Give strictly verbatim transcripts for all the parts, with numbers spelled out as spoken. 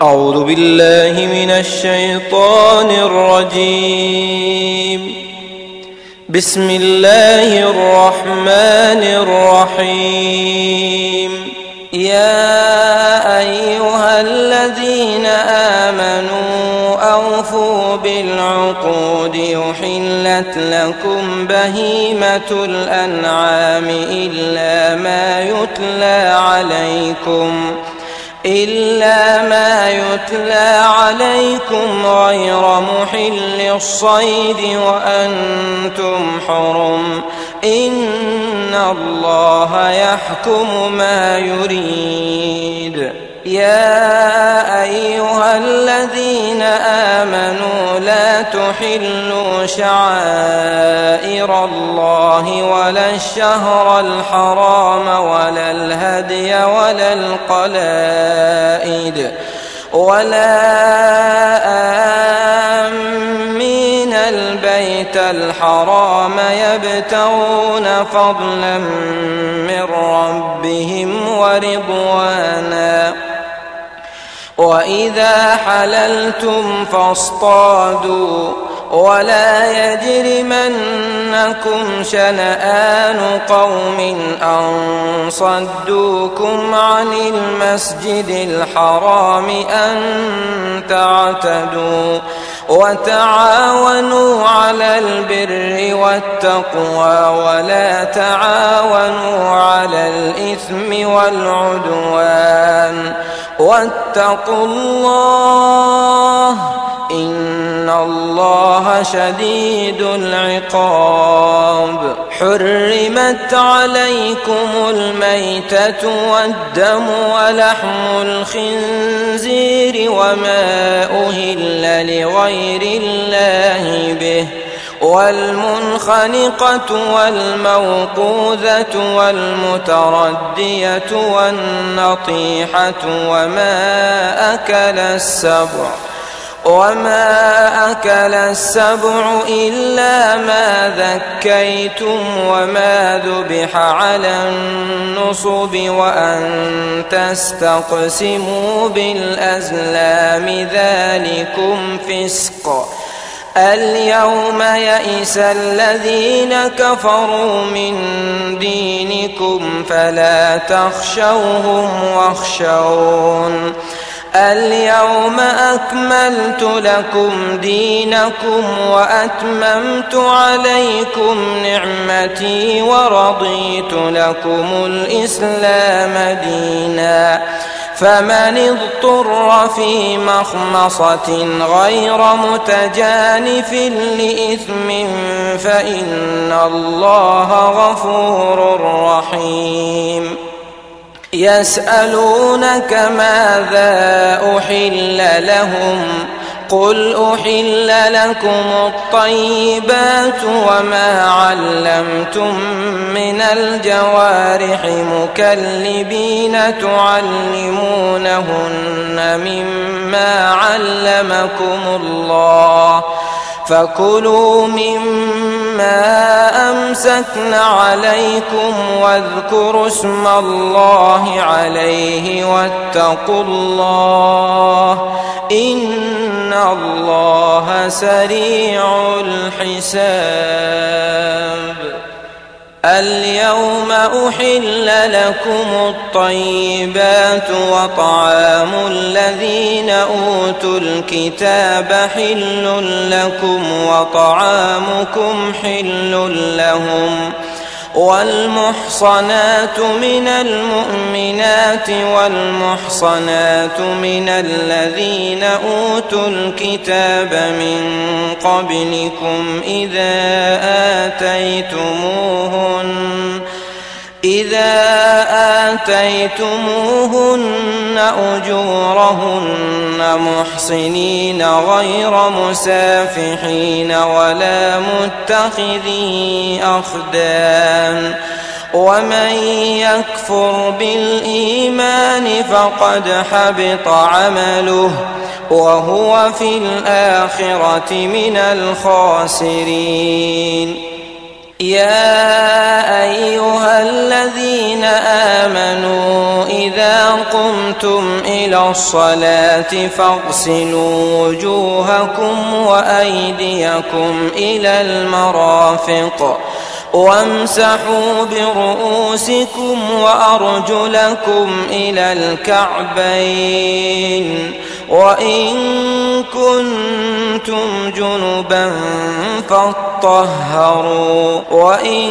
أعوذ بالله من الشيطان الرجيم. بسم الله الرحمن الرحيم. يا أيها الذين آمنوا أوفوا بالعقود أحلت لكم بهيمة الأنعام إلا ما يتلى عليكم إلا ما يتلى عليكم غير محل الصيد وأنتم حرم إن الله يحكم ما يريد. يا أيها الذين آمنوا لا تحلوا شعائر الله ولا الشهر الحرام ولا الهدي ولا القلائد ولا آمين البيت الحرام يبتغون فضلا من ربهم ورضوانا وإذا حللتم فاصطادوا ولا يجرمنكم شنآن قوم أن صدوكم عن المسجد الحرام أن تعتدوا وتعاونوا على البر والتقوى ولا تعاونوا على الإثم والعدوان واتقوا الله إن الله شديد العقاب. حرمت عليكم الميتة والدم ولحم الخنزير وما أهل لغير الله به والمنخنقة والموقوذة والمتردية والنطيحة وما أكل السبع وما أكل السبع إلا ما ذكيتم وما ذبح على النصب وأن تستقسموا بالأزلام ذلكم فسق. اليوم يئس الذين كفروا من دينكم فلا تخشوهم واخشون. اليوم أكملت لكم دينكم وأتممت عليكم نعمتي ورضيت لكم الإسلام دينا. فمن اضطر في مخمصة غير متجانف لإثم فإن الله غفور رحيم. يسألونك ماذا أحل لهم قل أحل لكم الطيبات وما علمتم من الجوارح مكلبين تعلمونهن مما علمكم الله فكلوا مما أمسكن عليكم واذكروا اسم الله عليه واتقوا الله إن الله سريع الحساب. اليوم أحل لكم الطيبات وطعام الذين أوتوا الكتاب حل لكم وطعامكم حل لهم والمحصنات من المؤمنات والمحصنات من الذين أوتوا الكتاب من قبلكم إذا آتيتموهن إذا آتيتموهن أجورهن محصنين غير مسافحين ولا متخذي أخدان ومن يكفر بالإيمان فقد حبط عمله وهو في الآخرة من الخاسرين. يا أيها الذين آمنوا إذا قمتم إلى الصلاة فاغسلوا وجوهكم وأيديكم إلى المرافق وامسحوا برؤوسكم وأرجلكم إلى الكعبين وإن كنتم جنبا فاطهروا وإن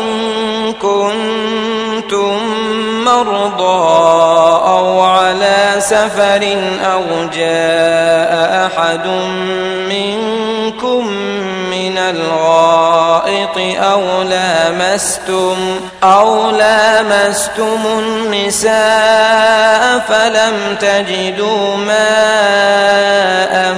كنتم مرضى أو على سفر أو جاء أحد منكم من الغائط أو لامستم أو لامستم النساء فلم تجدوا ماء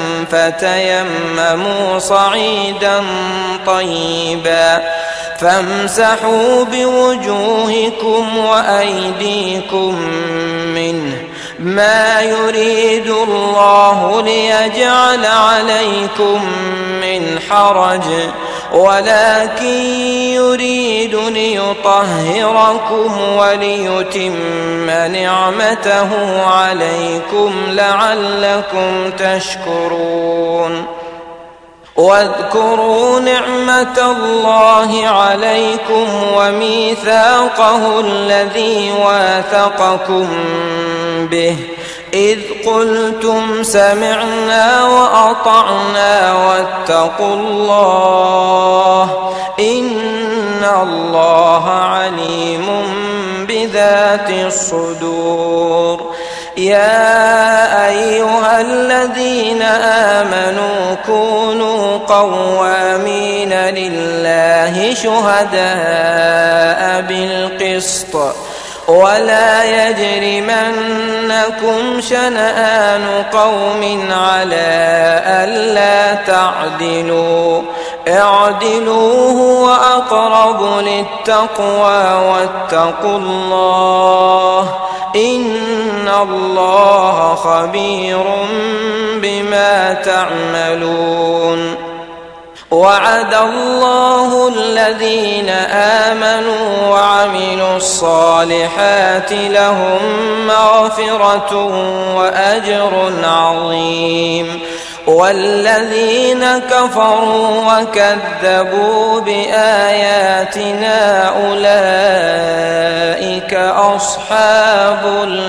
فتيمموا صعيدا طيبا فامسحوا بوجوهكم وأيديكم منه ما يريد الله ليجعل عليكم من حرج ولكن يريد ليطهركم وليتم نعمته عليكم لعلكم تشكرون واذكروا نعمة الله عليكم وميثاقه الذي واثقكم به إذ قلتم سمعنا وأطعنا واتقوا الله إن الله عليم بذات الصدور يا أيها الذين آمنوا كونوا قوامين لله شهداء بالقسط ولا يجرمنكم شنآن قوم على ألا تعدلوا اعدلوا هو أقرب للتقوى واتقوا الله إن الله خبير بما تعملون وعد الله الذين آمنوا وعملوا الصالحات لهم مغفرة وأجر عظيم والذين كفروا وكذبوا بآياتنا أولئك أصحاب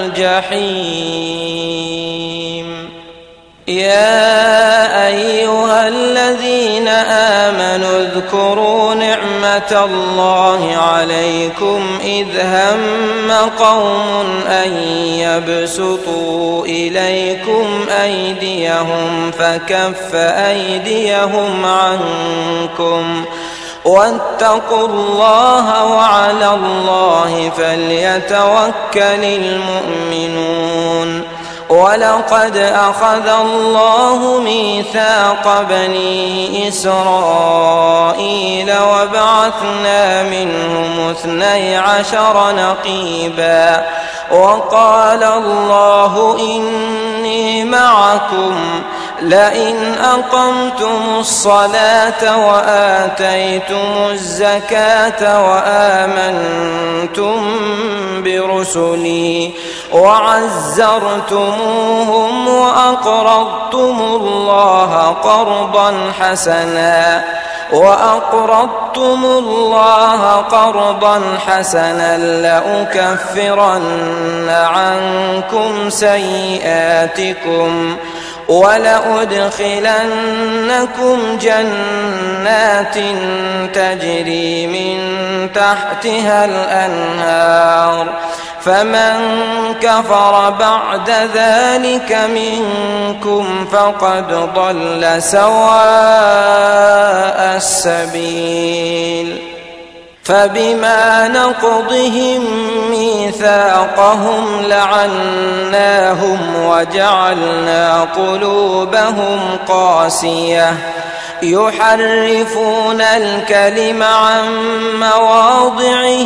الجحيم يا أيها الذين آمنوا اذكروا نعمة الله عليكم إذ هم قوم أن يبسطوا إليكم أيديهم فكف أيديهم عنكم واتقوا الله وعلى الله فليتوكل المؤمنون ولقد أخذ الله ميثاق بني إسرائيل وبعثنا منهم اثني عشر نقيبا وقال الله إني معكم لئن أقمتم الصلاة وآتيتم الزكاة وآمنتم برسلي وعزرتموهم وأقرضتم الله قرضا حسنا وأقرضتم الله قرضا حسنا لأكفرن عنكم سيئاتكم ولأدخلنكم جنات تجري من تحتها الأنهار فمن كفر بعد ذلك منكم فقد ضل سواء السبيل فبما نقضهم ميثاقهم لعناهم وجعلنا قلوبهم قاسية يحرفون الكلم عن مواضعه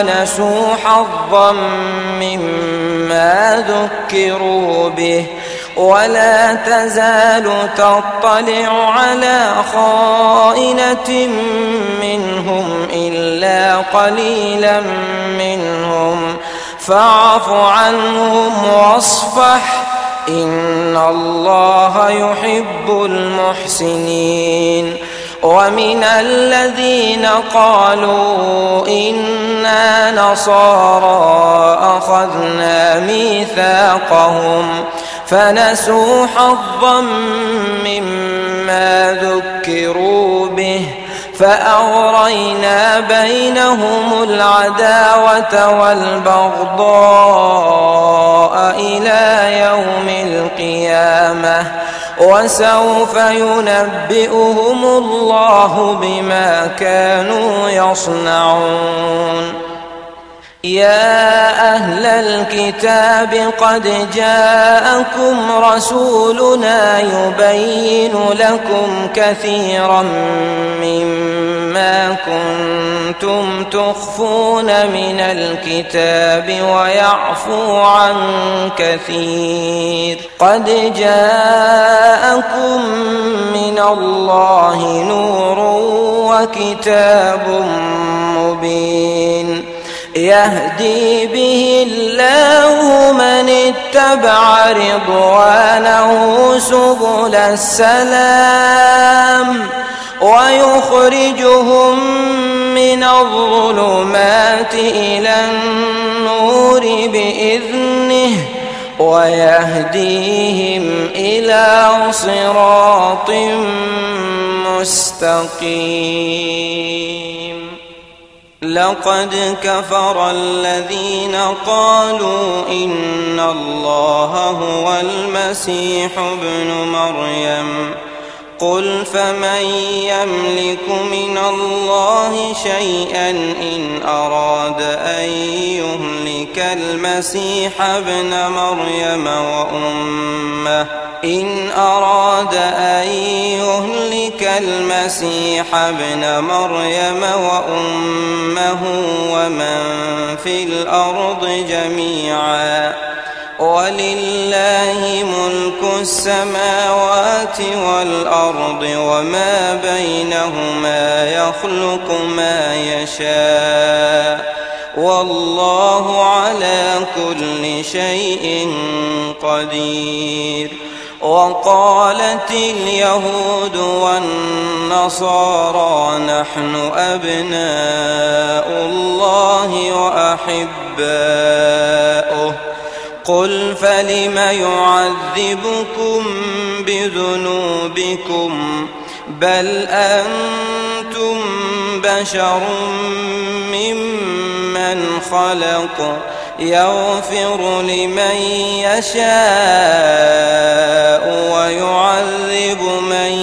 ونسوا حظا مما ذكروا به ولا تزال تطلع على خائنة منهم إلا قليلا منهم فاعف عنهم واصفح إن الله يحب المحسنين. ومن الذين قالوا إنا نصارى أخذنا ميثاقهم فنسوا حظا مما ذكروا به فأغرينا بينهم العداوة والبغضاء إلى يوم القيامة وسوف ينبئهم الله بما كانوا يصنعون. يا أهل الكتاب قد جاءكم رسولنا يبين لكم كثيرا مما كنتم تخفون من الكتاب ويعفو عن كثير قد جاءكم من الله نور وكتاب مبين يهدي به الله من اتبع رضوانه سبل السلام ويخرجهم من الظلمات إلى النور بإذنه ويهديهم إلى صراط مستقيم. لقد كفر الذين قالوا إن الله هو المسيح ابن مريم قل فمن يملك من الله شيئا إن أراد أن يهلك المسيح ابن مريم وأمه إن أراد أن يهلك المسيح ابن مريم وأمه ومن في الأرض جميعا ولله ملك السماوات والأرض وما بينهما يخلق ما يشاء والله على كل شيء قدير. وقالت اليهود والنصارى نحن أبناء الله وأحباؤه قل فلم يعذبكم بذنوبكم بل أنتم بشر ممن خلق يغفر لمن يشاء ويعذب من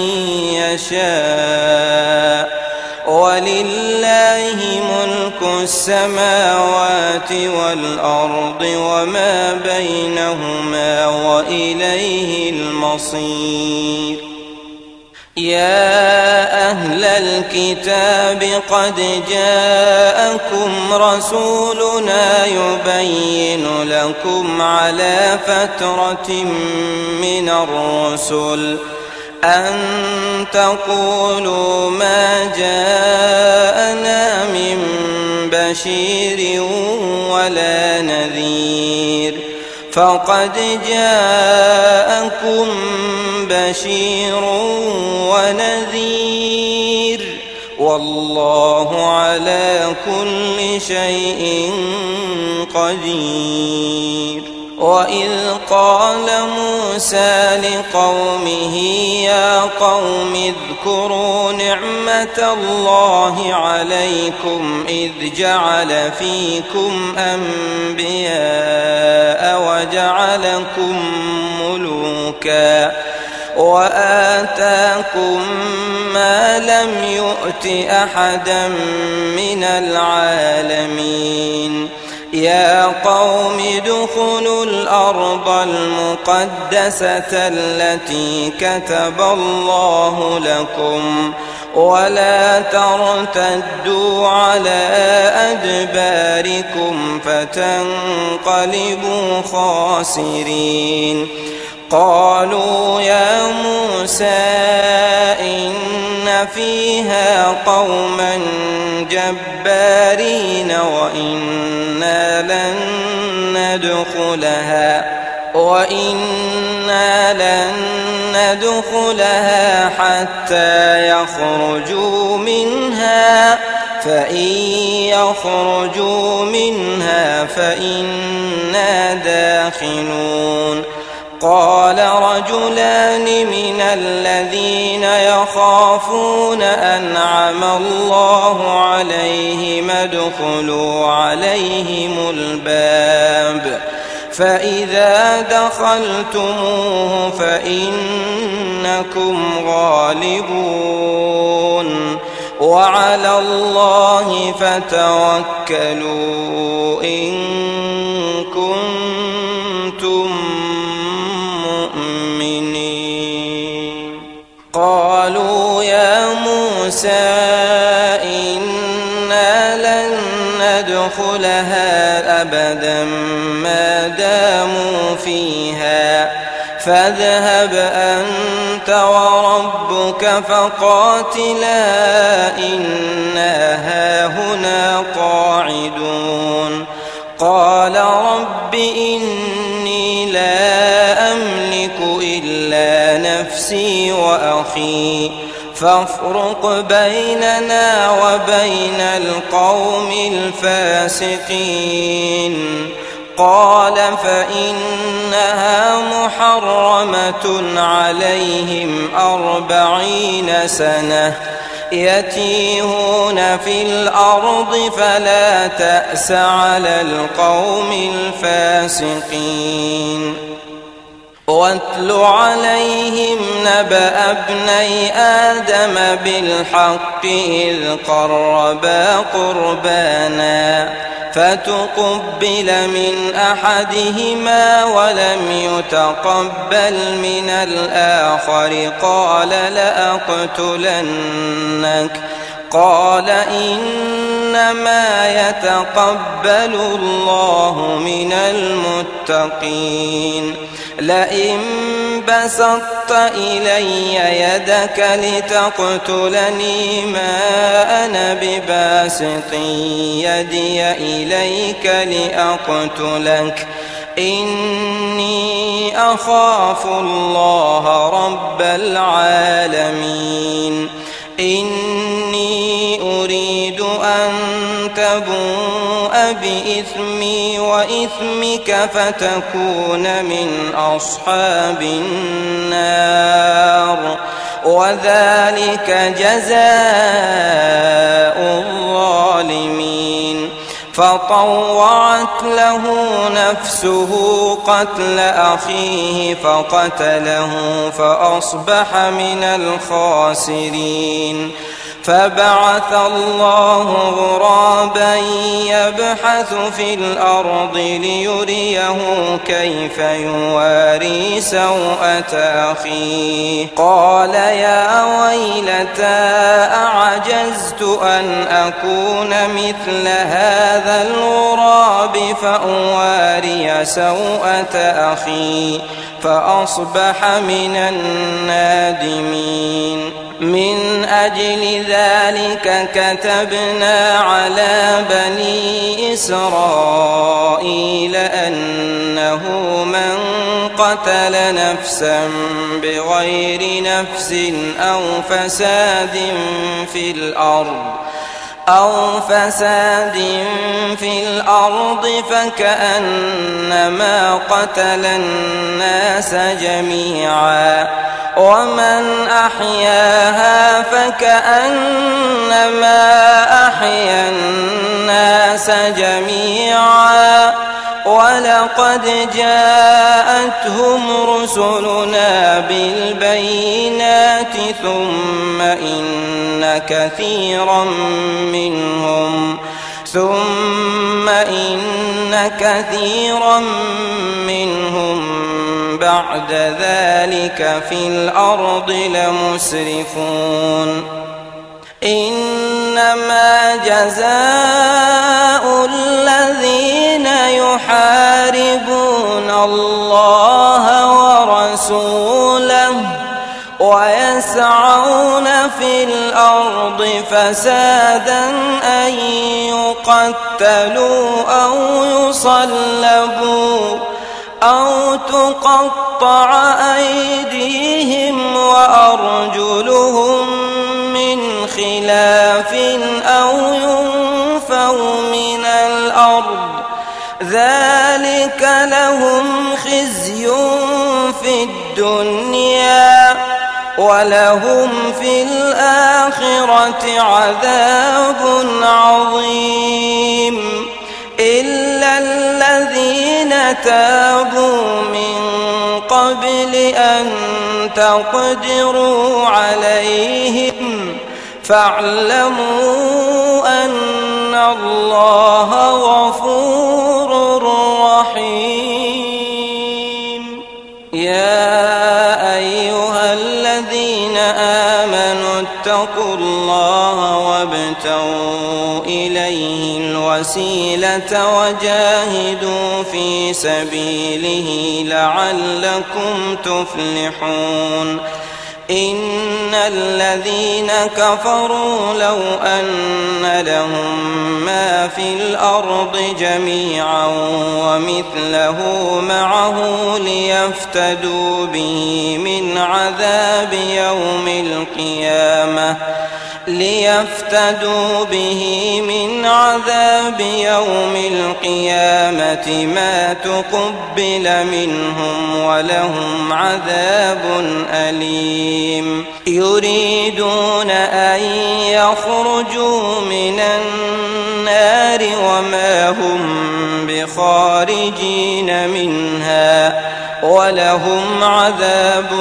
يشاء ولله ملك السماوات والأرض وما بينهما وإليه المصير. يا أهل الكتاب قد جاءكم رسولنا يبين لكم على فترة من الرسل أن تقولوا ما جاءنا من بشير ولا نذير فقد جاءكم بشير ونذير والله على كل شيء قدير. وإذ قال موسى لقومه يا قوم اذكروا نعمة الله عليكم إذ جعل فيكم أنبياء وجعلكم ملوكا وآتاكم ما لم يؤت أحدا من العالمين. يا قوم ادخلوا الأرض المقدسة التي كتب الله لكم ولا ترتدوا على أدباركم فتنقلبوا خاسرين. قالوا يا موسى إن فيها قوما جبارين وإنا لن ندخلها وإنا لن ندخلها حتى يخرجوا منها فإن يخرجوا منها فإنا داخلون قال رجلان من الذين يخافون أنعم الله عليهم ادخلوا عليهم الباب فإذا دخلتموه فإنكم غالبون وعلى الله فتوكلوا إن كنتم مؤمنين قالوا يا موسى إنا لن ندخلها أبدا ما داموا فيها فاذهب أنت وربك فقاتلا إنا هاهنا قاعدون قال رب إني لا أملك إلا نفسي وأخي فافرق بيننا وبين القوم الفاسقين قال فإنها محرمة عليهم أربعين سنة يتيهون في الأرض فلا تأس على القوم الفاسقين واتل عليهم نبأ ابني آدم بالحق إذ قربا قربانا فتقبل من أحدهما ولم يتقبل من الآخر قال لأقتلنك قال إنما يتقبل الله من المتقين لئن بسطت إلي يدك لتقتلني ما أنا بباسط يدي إليك لأقتلك إني أخاف الله رب العالمين إني أريد أن تبوء بإثمي وإثمك فتكون من أصحاب النار وذلك جزاء الظالمين فطوعت له نفسه قتل أخيه فقتله فأصبح من الخاسرين فبعث الله غرابا يبحث في الأرض ليريه كيف يواري سوءة أخيه قال يا ويلتى أعجزت أن أكون مثل هذا الغراب فأواري سوءة أخي فأصبح من النادمين من أجل ذلك كتبنا على بني إسرائيل أنه من قتل نفسا بغير نفس أو فساد في الأرض أو فساد في الأرض فكأنما قتل الناس جميعا ومن أحياها فكأنما أحيا الناس جميعا ولقد جاءتهم رسلنا بالبينات ثم إن كثيرا منهم ثم إن كثيرا منهم بعد ذلك في الأرض لمسرفون إنما جزاء الذين يحاربون الله ورسوله ورسوله ويسعون في الأرض فسادا أن يقتلوا أو يصلبوا أو تقطع أيديهم وأرجلهم من خلاف أو ينفوا من الأرض ذلك لهم خزي في الدنيا ولهم في الآخرة عذاب عظيم إلا الذين تابوا من قبل أن تقدروا عليهم فاعلموا أن الله غفور رحيم. يا أيها الذين آمنوا اتقوا الله وابتغوا إليه الوسيلة وجاهدوا في سبيله لعلكم تفلحون. إن الذين كفروا لو أن لهم ما في الأرض جميعا ومثله معه ليفتدوا به من عذاب يوم القيامة ليفتدوا به من عذاب يوم القيامة ما تقبل منهم ولهم عذاب أليم. يريدون أن يخرجوا من النار وما هم بخارجين منها ولهم عذاب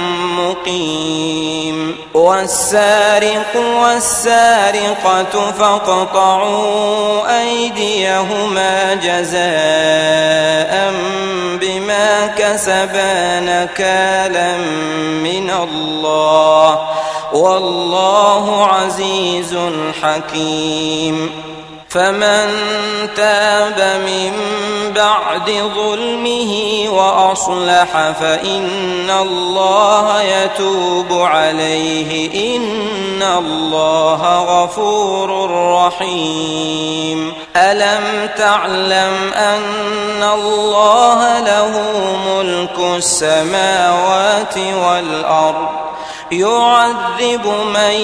مقيم. والسارق والسارقة فاقطعوا أيديهما جزاء بما كسبا نكالا من الله والله عزيز حكيم. فمن تاب من بعد ظلمه وأصلح فإن الله يتوب عليه إن الله غفور رحيم. ألم تعلم أن الله له ملك السماوات والأرض يعذب من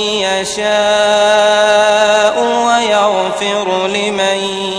يشاء ويغفر لمن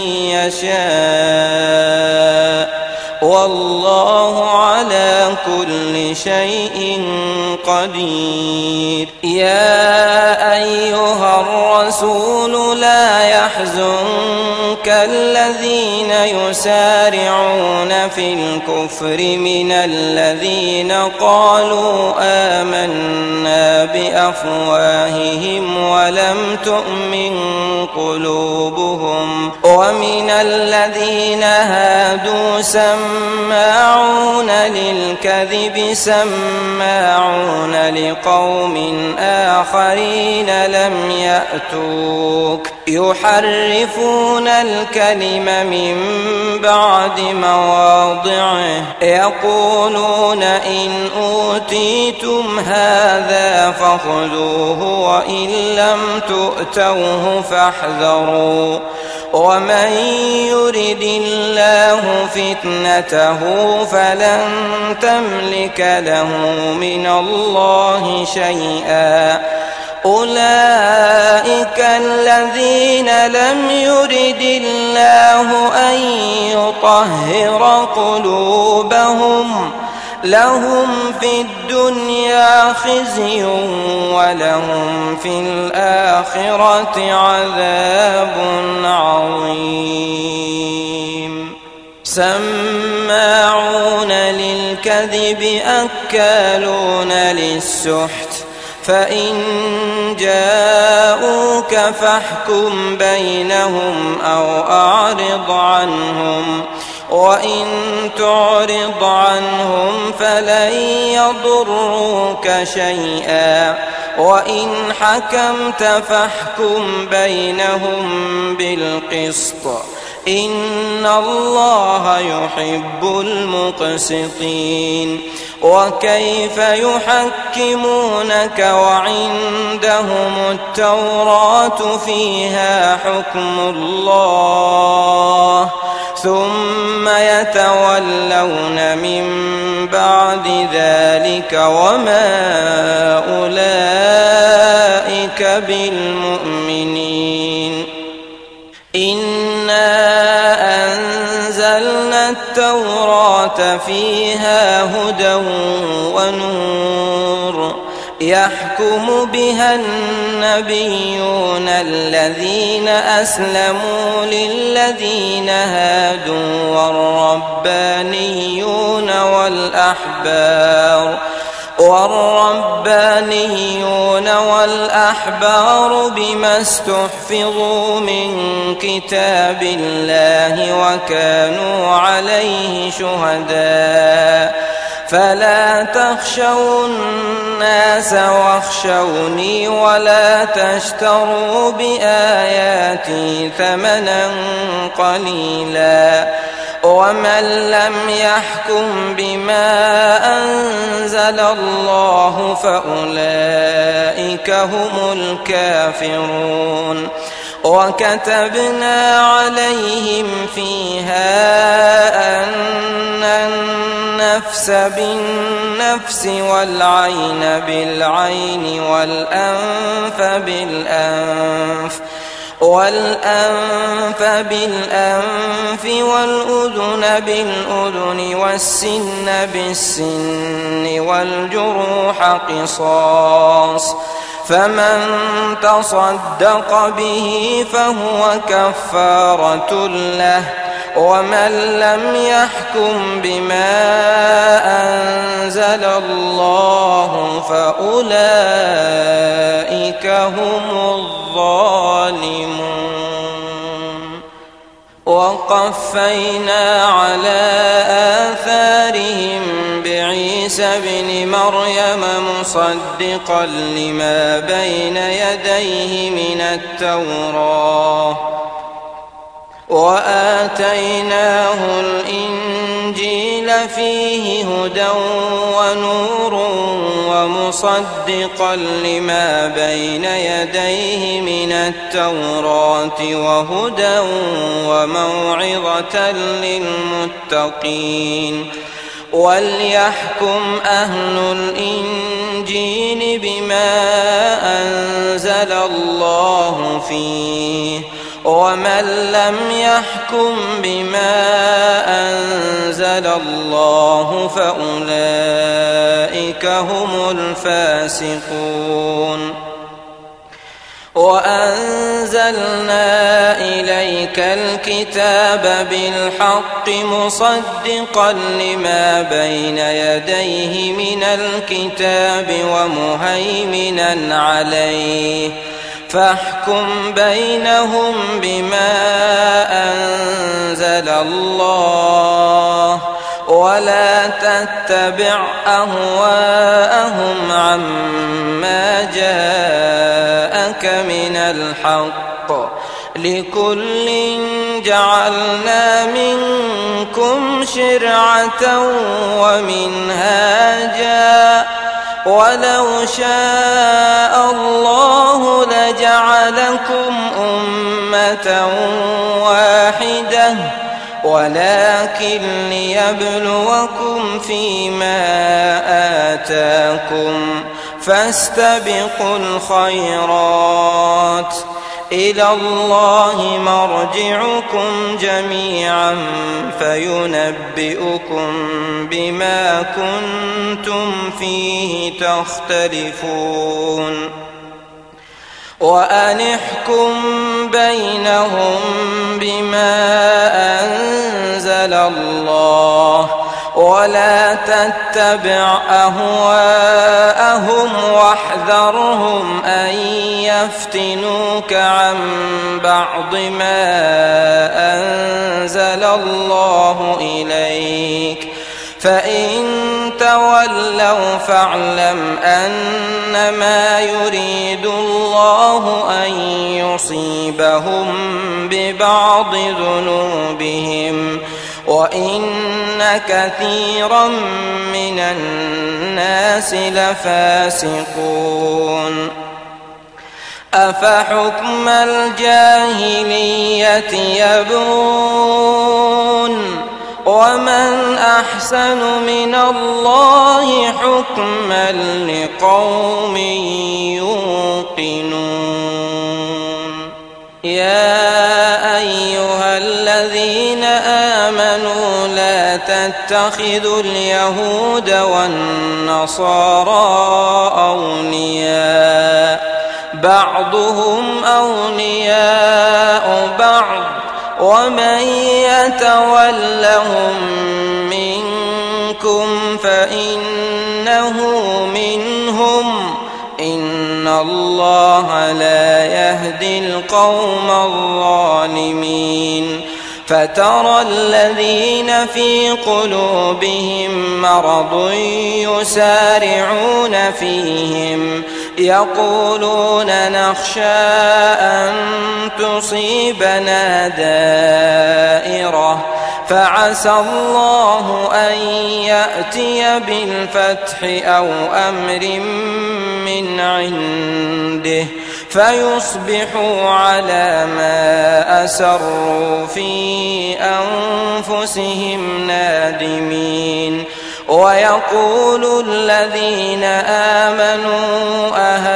يشاء والله على كل شيء قدير. يا أيها الرسول لا يحزنك الذين يسارعون في الكفر من الذين قالوا آمنا بأفواههم ولم تؤمن قلوبهم ومن الذين هادوا سماعون للكذب سماعون لقوم آخرين لم يأتوك يحرفون الكلم من بعد مواضعه يقولون إن أوتيتم هذا فخذوه وإن لم تؤتوه فاحذروا ومن يرد الله فتنته فلن تملك له من الله شيئا. أولئك الذين لم يرد الله أن يطهر قلوبهم لهم في الدنيا خزي ولهم في الآخرة عذاب عظيم. سماعون للكذب أكالون للسحت فإن جاءوك فاحكم بينهم أو أعرض عنهم وإن تعرض عنهم فلن يضروك شيئا وإن حكمت فاحكم بينهم بالقسط إن الله يحب المقسطين وكيف يحكمونك وعندهم التوراة فيها حكم الله ثم يتولون من بعد ذلك وما أولئك بالمؤمنين إنا أنزلنا التوراة فيها هدى ونور يحكم بها النبيون الذين أسلموا للذين هادوا والربانيون والأحبار والربانيون والأحبار بما استحفظوا من كتاب الله وكانوا عليه شهداء فلا تخشوا الناس واخشوني ولا تشتروا بآياتي ثمنا قليلا ومن لم يحكم بما أنزل الله فأولئك هم الكافرون وكتبنا عليهم فيها أن النفس بالنفس والعين بالعين والأنف بالأنف والأنف بالأنف والأذن بالأذن والسن بالسن والجروح قصاص فمن تصدق به فهو كفارة له ومن لم يحكم بما أنزل الله فأولئك هم الظالمون وقفينا على آثارهم بعيسى ابن مريم مصدقا لما بين يديه من التوراة وآتيناه الإنجيل فيه هدى ونور ومصدقا لما بين يديه من التوراة وهدى وموعظة للمتقين وليحكم أهل الإنجيل بما أنزل الله فيه ومن لم يحكم بما أنزل الله فأولئك هم الفاسقون وأنزلنا إليك الكتاب بالحق مصدقا لما بين يديه من الكتاب ومهيمنا عليه فاحكم بينهم بما أنزل الله ولا تتبع أهواءهم عما جاءك من الحق لكل جعلنا منكم شرعة ومنهاجا ولو شاء الله لجعلكم أمة واحدة ولكن ليبلوكم فيما آتاكم فاستبقوا الخيرات إلى الله مرجعكم جميعا فينبئكم بما كنتم فيه تختلفون وأن احكم بينهم بما أنزل الله ولا تتبع أهواءهم واحذرهم أن يفتنوك عن بعض ما أنزل الله إليك فإن تولوا تولوا فاعلم أنما يريد الله أن يصيبهم ببعض ذنوبهم وإن كثيرا من الناس لفاسقون. أفحكم الجاهلية يبغون ومن أحسن من الله حكما لقوم يوقنون. يا أيها الذين آمنوا لا تتخذوا اليهود والنصارى أولياء بعضهم أولياء بعض ومن يتولهم منكم فإنه منهم إن الله لا يهدي القوم الظالمين. فترى الذين في قلوبهم مرض يسارعون فيهم يقولون نخشى أن تصيبنا دائرة فعسى الله أن يأتي بالفتح أو أمر من عنده فيصبحوا على ما أسروا في أنفسهم نادمين. ويقول الذين آمنوا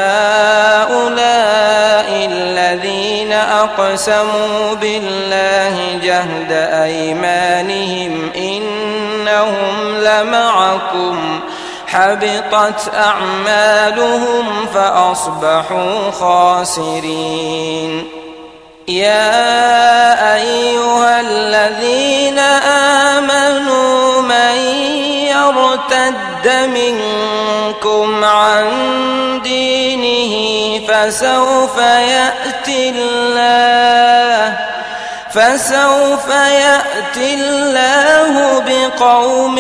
أهؤلاء الذين أقسموا بالله جهد أيمانهم إنهم لمعكم حبطت أعمالهم فأصبحوا خاسرين. يا أيها الذين آمنوا من يرتد منكم عن دينه فسوف يأتي الله فسوف يأتي الله بقوم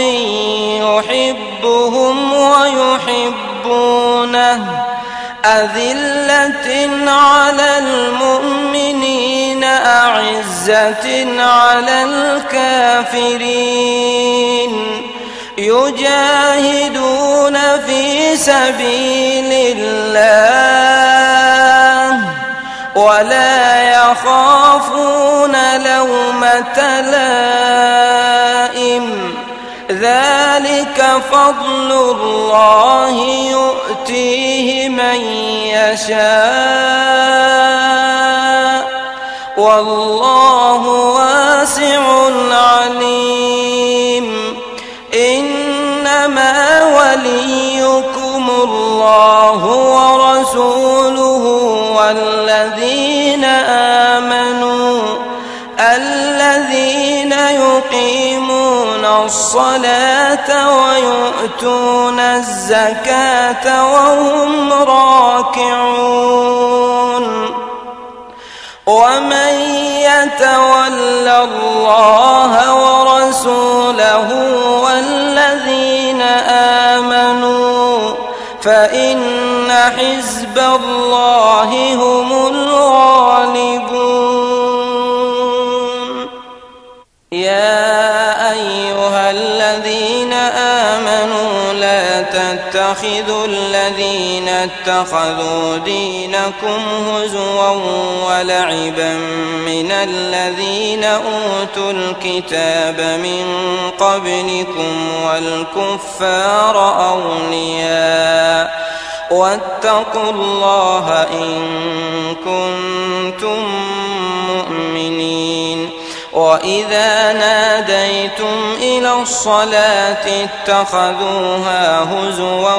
يحبهم ويحبونه أذلة على المؤمنين أعزة على الكافرين يجاهدون في سبيل الله ولا يخافون لومة لائم ذلك فضل الله يؤتيه من يشاء والله واسع عليم. إنما وليكم الله ورسوله والذين آمنوا الذين يقيمون الصلاة ويؤتون الزكاة وهم راكعون. ومن يتول الله ورسوله والذين آمنوا فإن حزب الله هم الغالبون. يا أيها الذين آمنوا لا تتخذوا الذين اتخذوا دينكم هزوا ولعبا من الذين أوتوا الكتاب من قبلكم والكفار أولياء واتقوا الله إن كنتم مؤمنين. وإذا ناديتم إلى الصلاة اتخذوها هزوا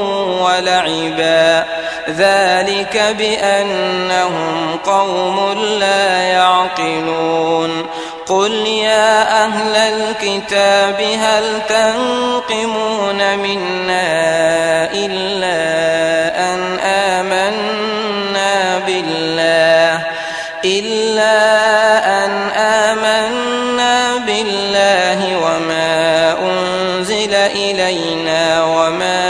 ولعبا ذلك بأنهم قوم لا يعقلون. قل يا أهل الكتاب هل تنقمون منا إلا أن آمنا بالله إلا أن آمنا بالله وما أنزل إلينا وما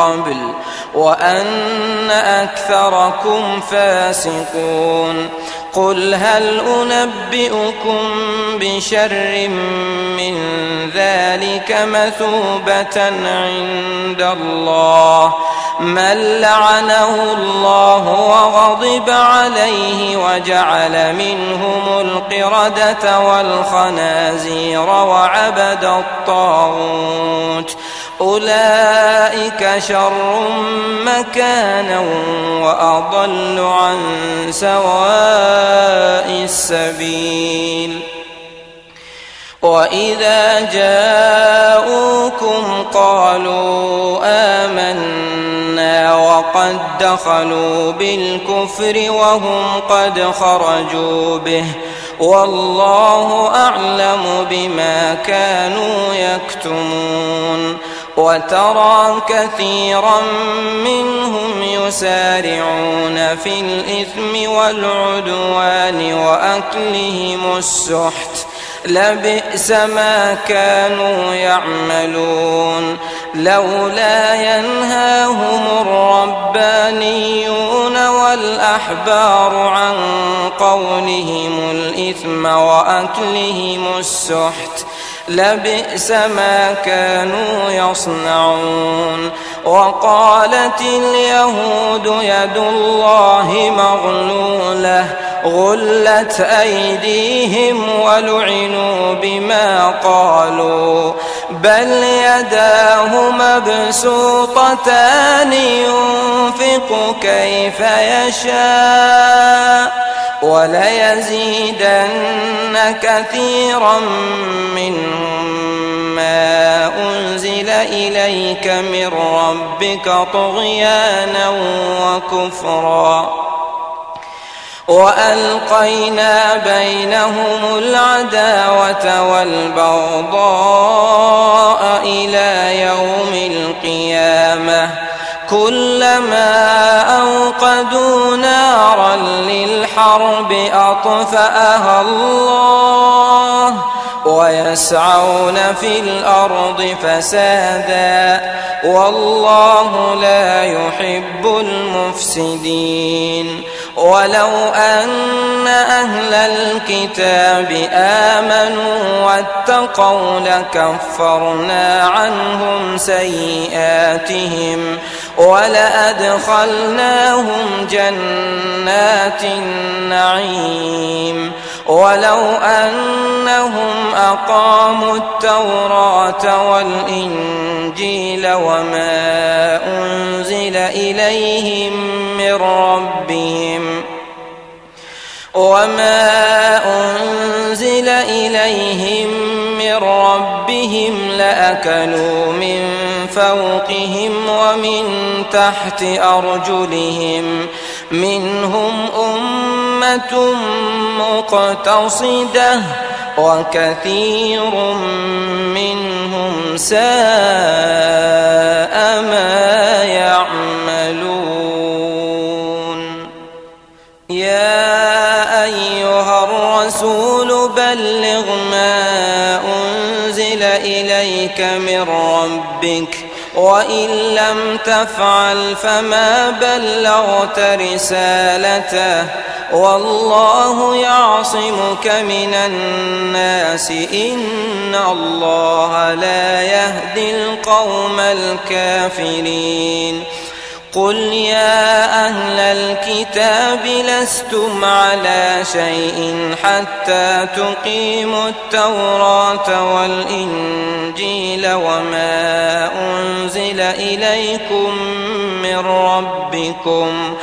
قبل وأن أكثركم فاسقون قل هل أنبئكم بشر من ذلك مثوبة عند الله من لعنه الله وغضب عليه وجعل منهم القردة والخنازير وعبد الطاغوت أولئك شر مكانا وأضل عن سواء السبيل وإذا جاءوكم قالوا آمنا وقد دخلوا بالكفر وهم قد خرجوا به والله أعلم بما كانوا يكتمون وترى كثيرا منهم يسارعون في الإثم والعدوان وأكلهم السحت لبئس ما كانوا يعملون لولا ينهاهم الربانيون والأحبار عن قولهم الإثم وأكلهم السحت لبئس ما كانوا يصنعون وقالت اليهود يد الله مغلولة غلت أيديهم ولعنوا بما قالوا بل يداه مبسوطتان ينفق كيف يشاء وليزيدن كثيرا منهم ما أنزل إليك من ربك طغيانا وكفرا وألقينا بينهم العداوة والبغضاء إلى يوم القيامة كلما أوقدوا نارا للحرب أطفأها الله ويسعون في الأرض فسادا والله لا يحب المفسدين ولو أن أهل الكتاب آمنوا واتقوا لكفرنا عنهم سيئاتهم ولأدخلناهم جنات النعيم ولو أنهم أقاموا التوراة والإنجيل وما أنزل إليهم من ربهم وما أنزل إليهم من ربهم لأكلوا من فوقهم ومن تحت أرجلهم منهم أمة مقتصدة وكثير منهم ساء ما يعملون يا أيها الرسول بلغ ما أنزل إليك من ربك وإن لم تفعل فما بلغت رسالته والله يعصمك من الناس إن الله لا يهدي القوم الكافرين قل يا أهل الكتاب لستم على شيء حتى تقيموا التوراة والإنجيل وما أنزل إليكم من ربكم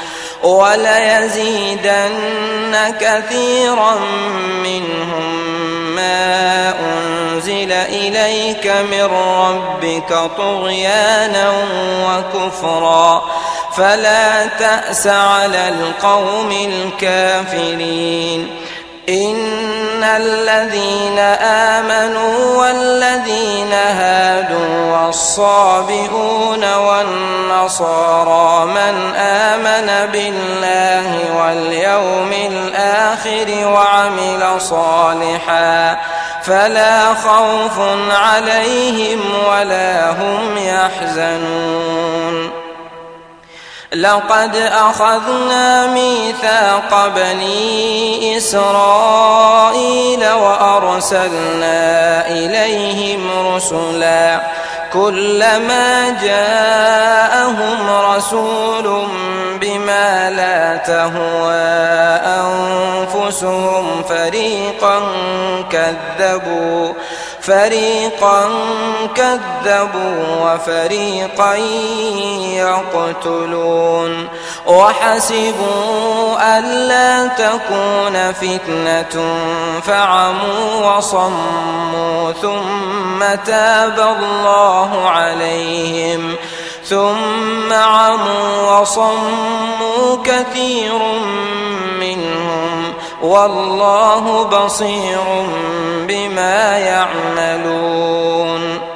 وليزيدن كثيرا منهم ما أنزل إليك من ربك طغيانا وكفرا فلا تأس على القوم الكافرين إن الذين آمنوا والذين هادوا والصابئون والنصارى من آمن بالله واليوم الآخر وعمل صالحا فلا خوف عليهم ولا هم يحزنون لقد أخذنا ميثاق بني إسرائيل وأرسلنا إليهم رسلا كلما جاءهم رسول بما لا تهوى أنفسهم فريقا كذبوا فريقا كذبوا وفريقا يقتلون وحسبوا ألا تكون فتنة فعموا وصموا ثم تاب الله عليهم ثم عموا وصموا كثير منهم والله بصير بما يعملون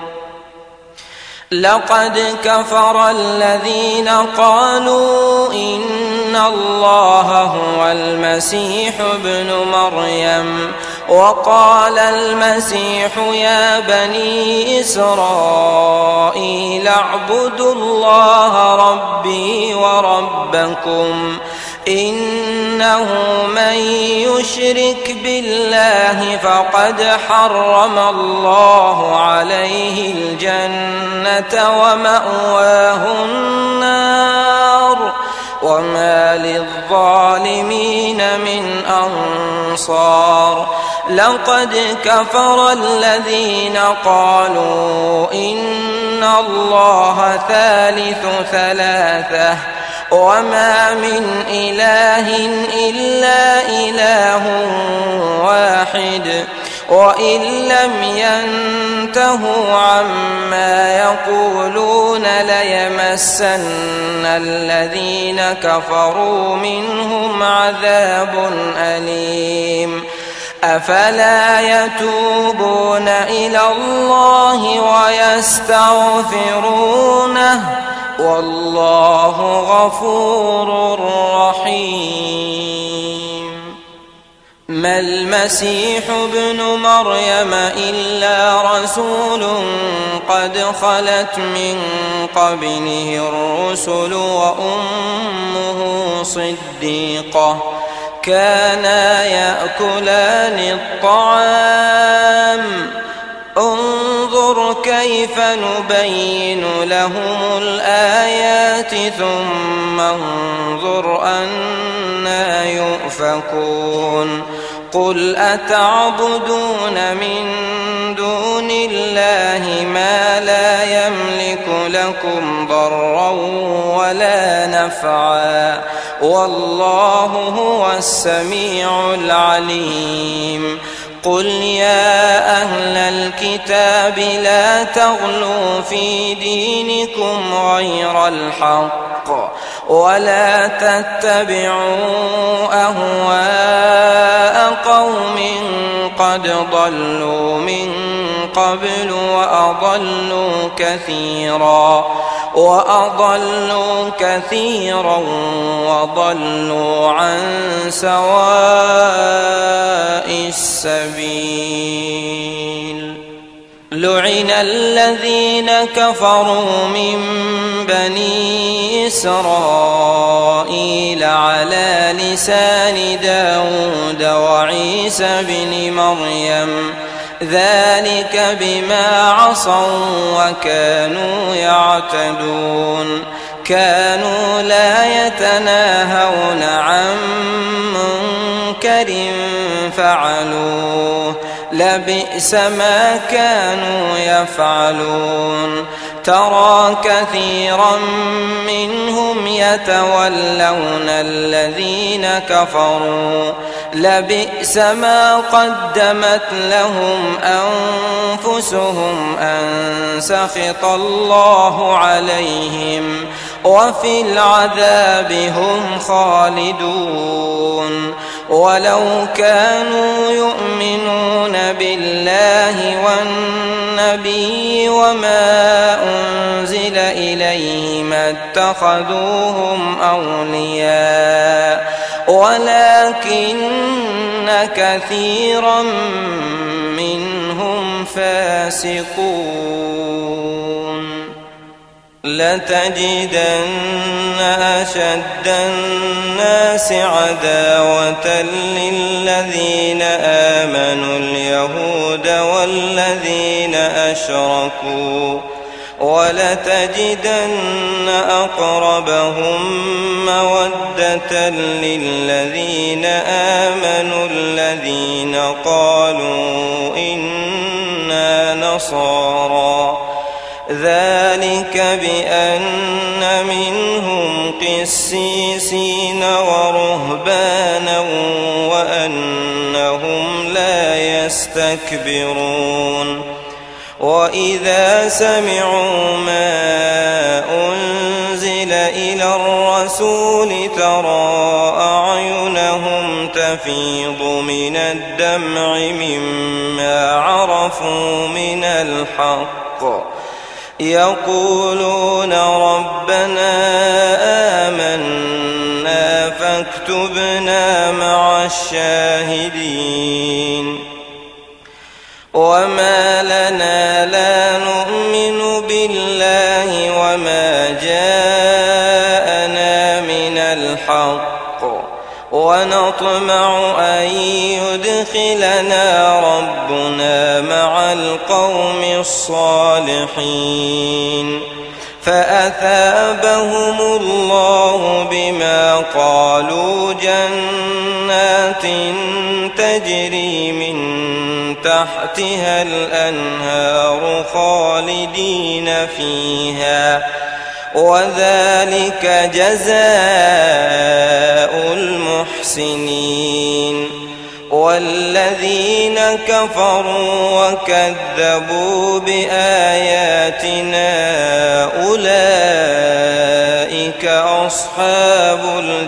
لقد كفر الذين قالوا إن الله هو المسيح ابن مريم وقال المسيح يا بني إسرائيل اعبدوا الله ربي وربكم إنه من يشرك بالله فقد حرم الله عليه الجنة ومأواه النار وما للظالمين من أنصار لقد كفر الذين قالوا إن الله ثالث ثلاثة وما من إله إلا إله واحد وإن لم ينتهوا عما يقولون ليمسن الذين كفروا منهم عذاب أليم أفلا يتوبون إلى الله ويستغفرونه والله غفور رحيم ما المسيح ابن مريم إلا رسول قد خلت من قبله الرسل وأمه صديقة كانا يأكلان الطعام انظر كيف نبين لهم الآيات ثم انظر أنا يؤفكون قل أتعبدون من دون الله ما لا يملك لكم ضرا ولا نفعا والله هو السميع العليم قل يا أهل الكتاب لا تغلوا في دينكم غير الحق ولا تتبعوا أهواء قوم قد ضلوا من قبل وأضلوا كثيرا وأضلوا كثيرا وضلوا عن سواء السبيل لعن الذين كفروا من بني إسرائيل على لسان داود وعيسى بن مريم ذلك بما عصوا وكانوا يعتدون كانوا لا يتناهون عن منكر فعلوه لبئس ما كانوا يفعلون ترى كثيرا منهم يتولون الذين كفروا لبئس ما قدمت لهم أنفسهم أن سخط الله عليهم وفي العذاب هم خالدون ولو كانوا يؤمنون بالله والنبي وما أنزل إليه ما اتخذوهم أولياء ولكن كثيرا منهم فاسقون لتجدن أشد الناس عداوة للذين آمنوا اليهود والذين أشركوا ولتجدن أقربهم مودة للذين آمنوا الذين قالوا إنا نصارى ذلك بأن منهم قسيسين ورهبانا وأنهم لا يستكبرون وإذا سمعوا ما أنزل إلى الرسول ترى أعينهم تفيض من الدمع مما عرفوا من الحق يقولون ربنا آمنا فاكتبنا مع الشاهدين وما لنا لا نؤمن بالله وما جاءنا من الحق ونطمع أن يدخلنا ربنا مع القوم الصالحين فأثابهم الله بما قالوا جنات تجري من تحتها الأنهار خالدين فيها وذلك جزاء المحسنين والذين كفروا وكذبوا بآياتنا أولئك أصحاب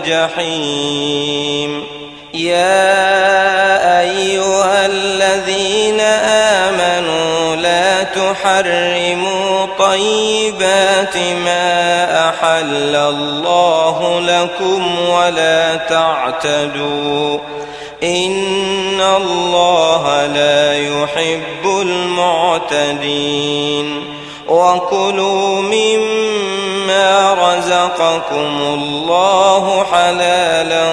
الجحيم يا أيها الذين آمنوا لا تحرموا طيبات ما أحل الله لكم ولا تعتدوا إن الله لا يحب المعتدين وكلوا مما رزقكم الله حلالا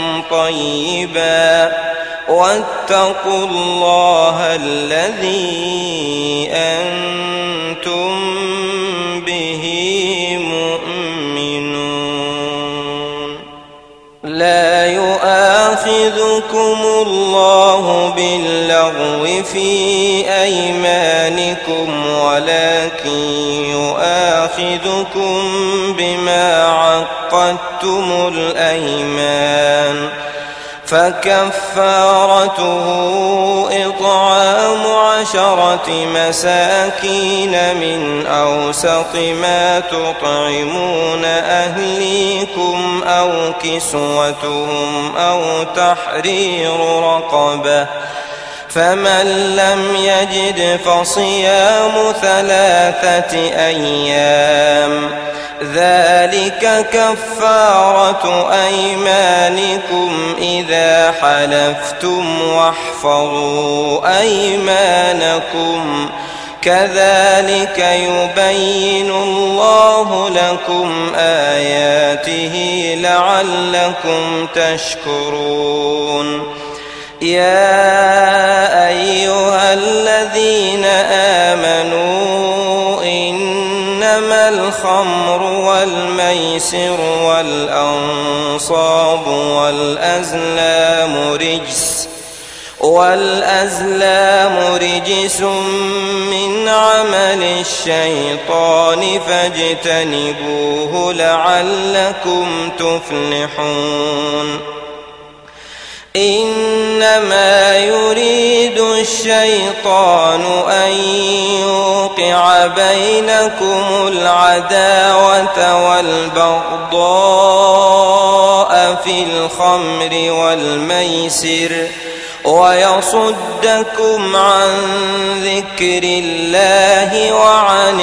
طيبا واتقوا الله الذي أنتم به مؤمنون لا يؤاخذكم الله باللغو في أيمانكم ولكن يؤاخذكم بما عقدتم الأيمان فكفارته إطعام عشرة مساكين من أوسط ما تطعمون أهليكم أو كسوتهم أو تحرير رقبة فمن لم يجد فصيام ثلاثة أيام ذلك كفارة أيمانكم إذا حلفتم واحفظوا أيمانكم كذلك يبين الله لكم آياته لعلكم تشكرون يا أيها الذين آمنوا إنما الخمر والميسر والأنصاب والأزلام رجس والأزلام رجس من عمل الشيطان فاجتنبوه لعلكم تفلحون إنما يريد الشيطان أن يوقع بينكم العداوة والبغضاء في الخمر والميسر ويصدكم عن ذكر الله وعن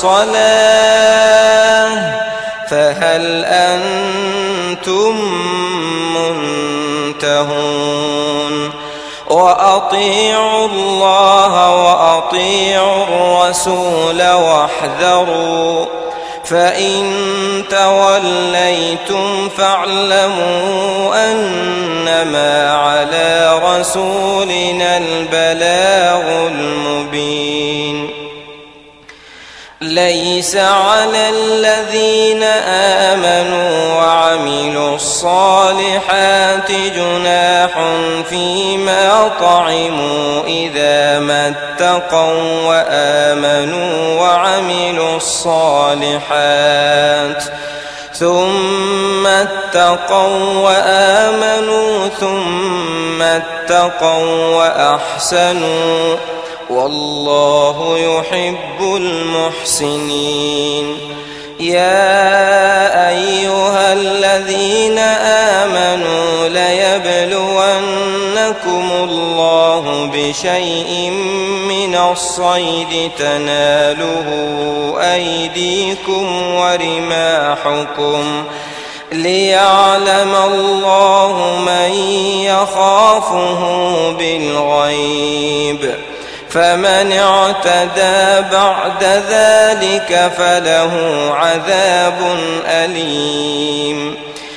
الصلاة فهل أنتم منتهون وأطيعوا الله وأطيعوا الرسول واحذروا فإن توليتم فاعلموا أنما على رسولنا البلاغ المبين. ليس على الذين آمنوا وعملوا الصالحات جناح فيما طعموا إذا ما اتقوا وآمنوا وعملوا الصالحات ثم اتقوا وآمنوا ثم اتقوا وأحسنوا والله يحب المحسنين. يا أيها الذين آمنوا ليبلونكم الله بشيء من الصيد تناله أيديكم ورماحكم ليعلم الله من يخافه بالغيب، فمن اعتدى بعد ذلك فله عذاب أليم.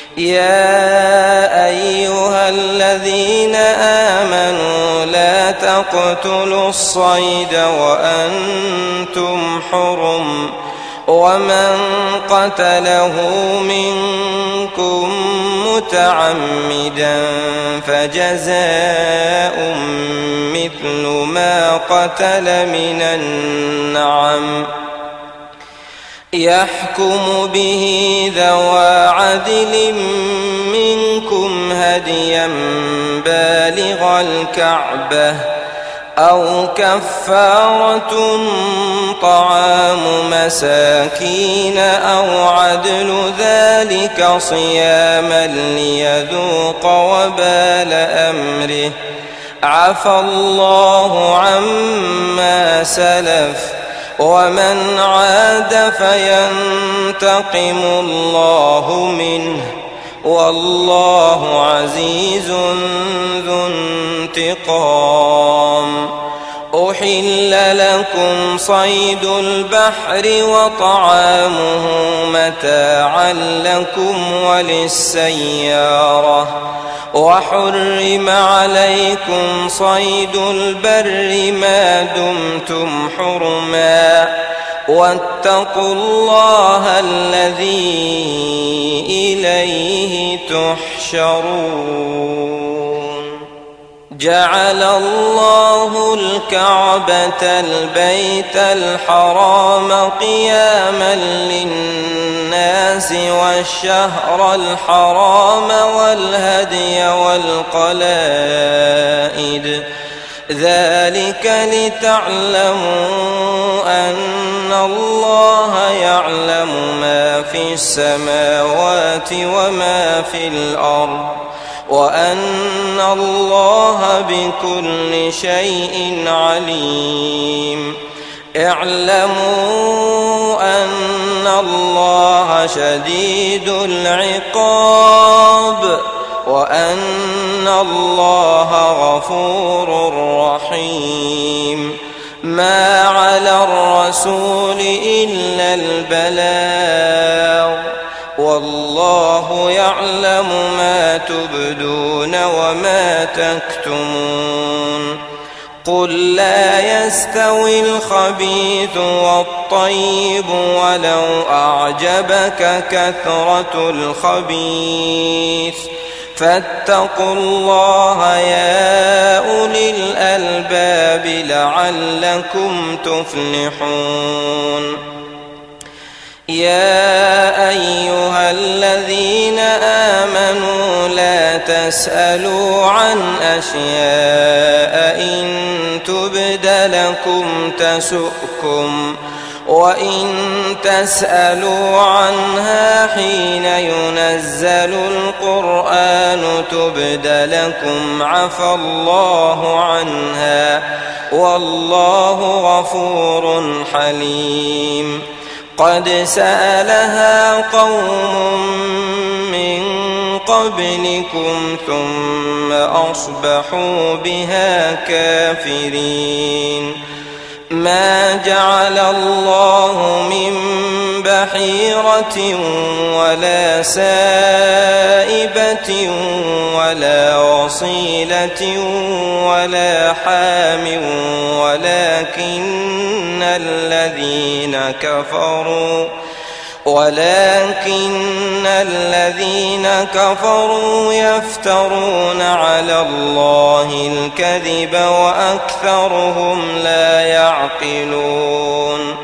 يا أيها الذين آمنوا لا تقتلوا الصيد وأنتم حرم، ومن قتله منكم متعمدا فجزاء مثل ما قتل من النعم يحكم به ذوى عدل منكم هديا بالغ الكعبة أو كفارة طعام مساكين أو عدل ذلك صياما ليذوق وبال أمره، عفى الله عما سلف ومن عاد فينتقم الله منه والله عزيز ذو انتقام. أحل لكم صيد البحر وطعامه متاعا لكم وللسيارة، وحرم عليكم صيد البر ما دمتم حرما، واتقوا الله الذي إليه تحشرون. جعل الله الكعبة البيت الحرام قياما للناس والشهر الحرام والهدي والقلائد، ذلك لتعلموا أن الله يعلم ما في السماوات وما في الأرض وأن الله بكل شيء عليم. اعلموا أن الله شديد العقاب وأن الله غفور رحيم. ما على الرسول إلا البلاغ والله يعلم ما تبدون وما تكتمون. قل لا يستوي الخبيث والطيب ولو أعجبك كثرة الخبيث، فاتقوا الله يا أولي الألباب لعلكم تفلحون. يا أيها الذين آمنوا لا تسألوا عن أشياء إن تبد لكم تسؤكم، وإن تسألوا عنها حين ينزل القرآن تبد لكم عفى الله عنها والله غفور حليم. قد سألها قوم من قبلكم ثم أصبحوا بها كافرين. ما جعل الله من حيرة ولا سائبة ولا وصيلة ولا حام ولكن الذين كفروا ولكن الذين كفروا يفترون على الله الكذب وأكثرهم لا يعقلون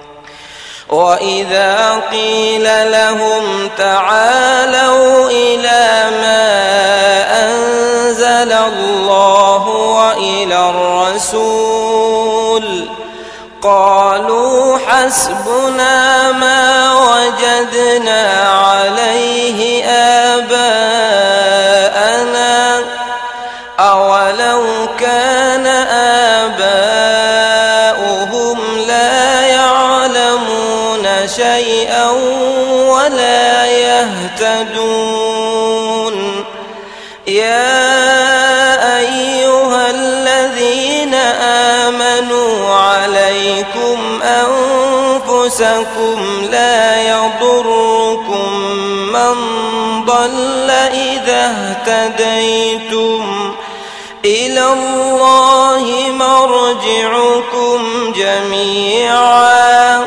وإذا قيل لهم تعالوا إلى ما أنزل الله وإلى الرسول قالوا حسبنا ما وجدنا عليه آباءنا أولو كان آباؤهم لا يعلمون شيئا ولا يهتدون يا أيها الذين آمنوا عليكم أنفسكم لا يضركم من ضل إذا اهتديتم إلى الله مرجعكم جميعا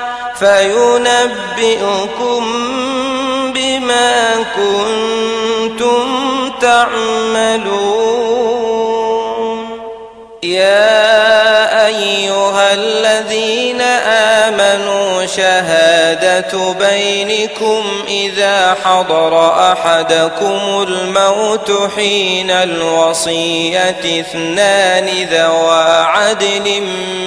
فينبئكم بما كنتم تعملون يا أيها الذين آمنوا شهادة بينكم إذا حضر أحدكم الموت حين الوصية اثنان ذوى عدل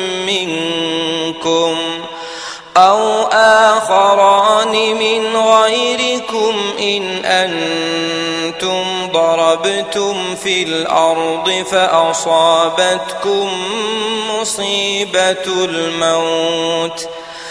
منكم أو آخران من غيركم إن أنتم ضربتم في الأرض فأصابتكم مصيبة الموت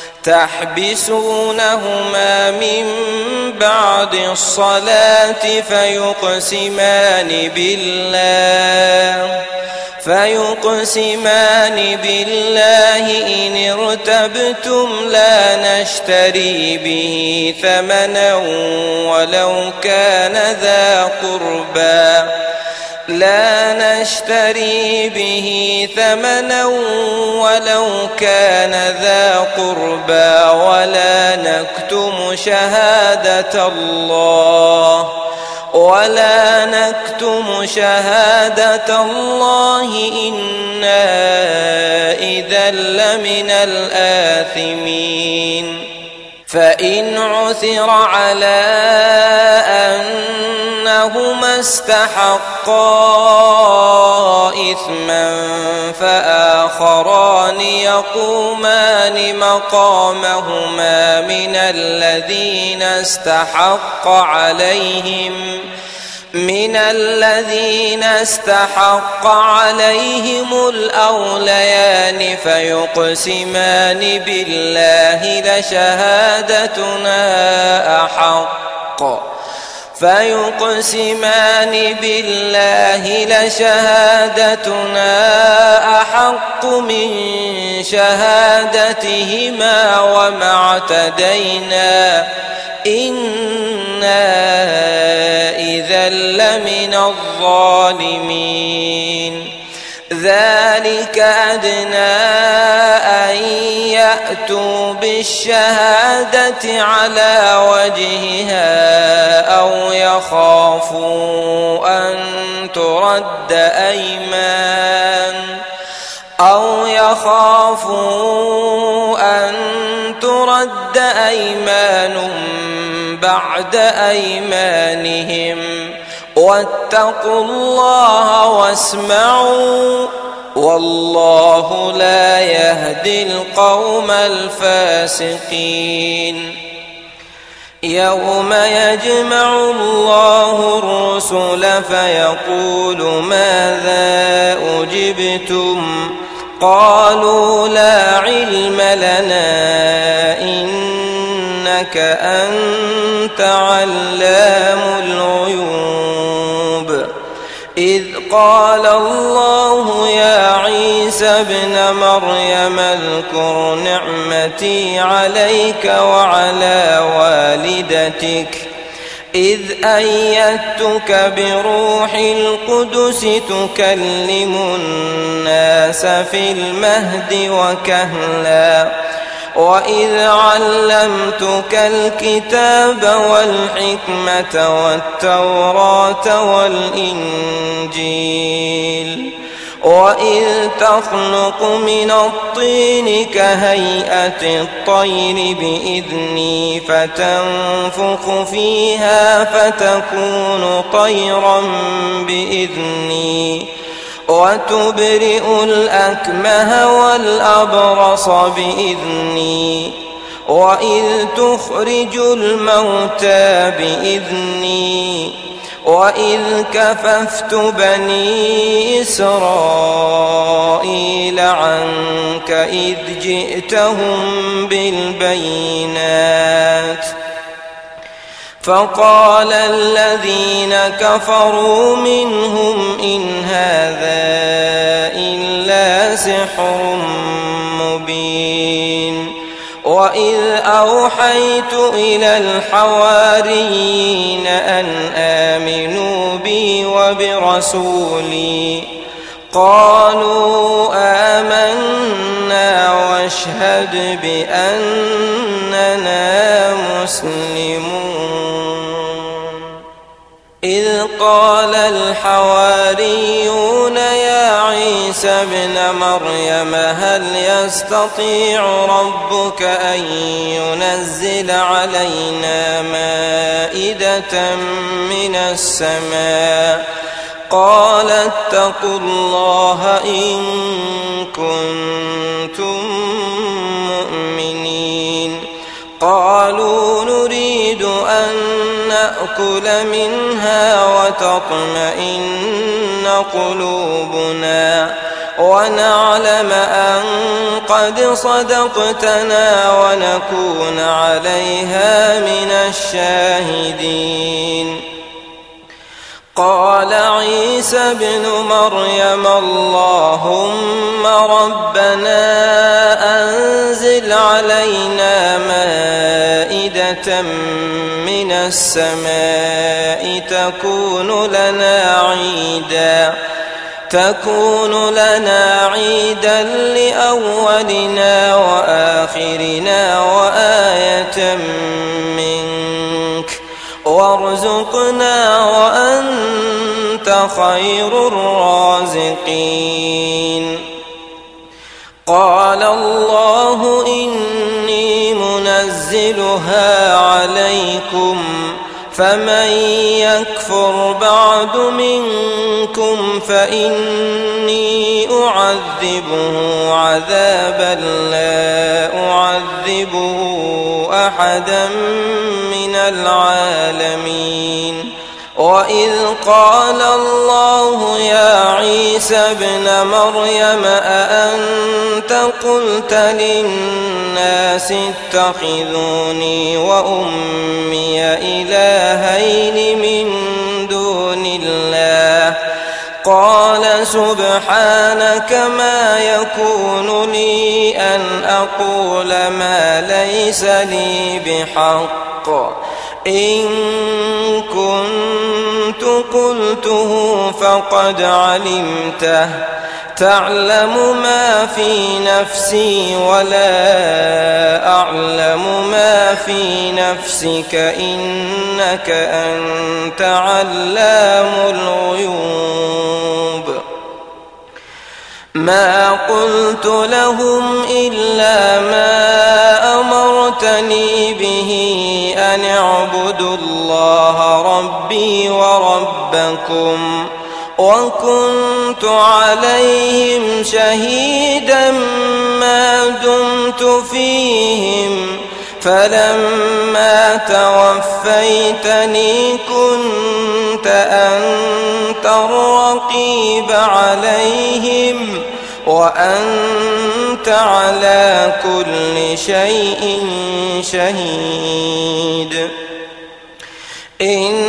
تحبسونهما من بعد الصلاة فيقسمان بالله فيقسمان بالله إن ارتبتم لا نشتري به ثمنا ولو كان ذا قربى لا نشتري به ثمنا ولو كان ذا قربى ولا نكتم شهادة الله ولا نكتم شهادة الله إنا إذا لمن الآثمين فإن عثر على أنهما استحقا إثما فآخران يقومان مقامهما من الذين استحق عليهم من الذين استحق عليهم الأوليان فيقسمان بالله لشهادتنا أحق فيقسمان بالله لشهادتنا أحق من شهادتهما وما اعتدينا إنا إذا لمن الظالمين ذلك أدنى أن يأتوا بالشهادة على وجهها أو يخافوا أن ترد أيمان أو يخافوا أن ترد أيمان بعد أيمانهم واتقوا الله واسمعوا والله لا يهدي القوم الفاسقين يوم يجمع الله الرسل فيقول ماذا أجبتم قالوا لا علم لنا إنك أنت علام الغيوب إذ قال الله يا عيسى عيسى ابن مريم اذكر نعمتي عليك وعلى والدتك إذ أيدتك بروح القدس تكلم الناس في المهد وكهلا وإذ علمتك الكتاب والحكمة والتوراة والإنجيل وإذ تخلق من الطين كهيئة الطير بإذني فتنفخ فيها فتكون طيرا بإذني وتبرئ الأكمه والأبرص بإذني وإذ تخرج الموتى بإذني وإذ كففت بني إسرائيل عنك إذ جئتهم بالبينات فقال الذين كفروا منهم إن هذا إلا سحر مبين وإذ أوحيت إلى الحواريين أن آمنوا بي وبرسولي قالوا آمنا واشهد بأننا مسلمون إذ قال الحواريون يا عيسى ابن مريم هل يستطيع ربك أن ينزل علينا مائدة من السماء قال اتقوا الله إن كنتم مؤمنين قالوا نريد أن نأكل منها وتطمئن قلوبنا ونعلم أن قد صدقتنا ونكون عليها من الشاهدين قال عيسى ابن مريم اللهم ربنا أنزل علينا مائدة من السماء تكون لنا عيدا تكون لنا عيدا لأولنا وآخرنا وآية منك وارزقنا وأنت خير الرازقين قال الله إني منزلها عليكم فمن يكفر بعد منكم فإني أعذبه عذابا لا أعذبه أحدا من العالمين وإذ قال الله يا عيسى ابن مريم أأنت قلت للناس اتخذوني وأمي إلهين من دون الله قال سبحانك ما يكون لي أن أقول ما ليس لي بحق إن كنت قلته فقد علمته تعلم ما في نفسي ولا أعلم ما في نفسك إنك أنت علام الغيوب ما قلت لهم إلا ما أمرتني به أن اعبدوا الله ربي وربكم وكنت عليهم شهيدا ما دمت فيهم فلما توفيتني كنت أنت الرقيب عليهم وأنت على كل شيء شهيد إن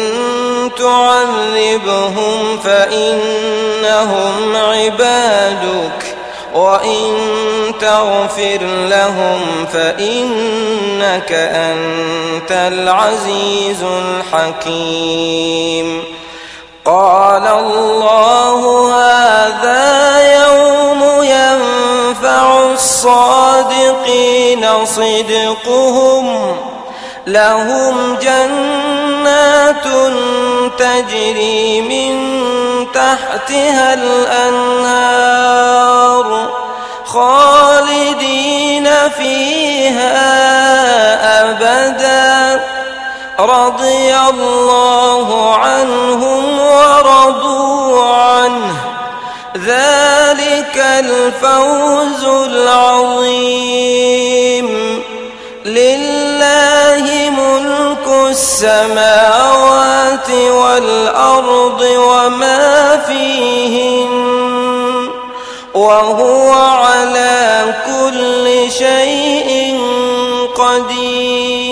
تعذبهم فإنهم عبادك وإن تغفر لهم فإنك أنت العزيز الحكيم. قال الله هذا يوم ينفع الصادقين صدقهم، لهم جنات تجري من تحتها الأنهار خالدين فيها أبدا، رضي الله عنهم ورضوا عنه، ذلك الفوز العظيم. لله ملك السماوات والأرض وما فيهن، وهو على كل شيء قدير.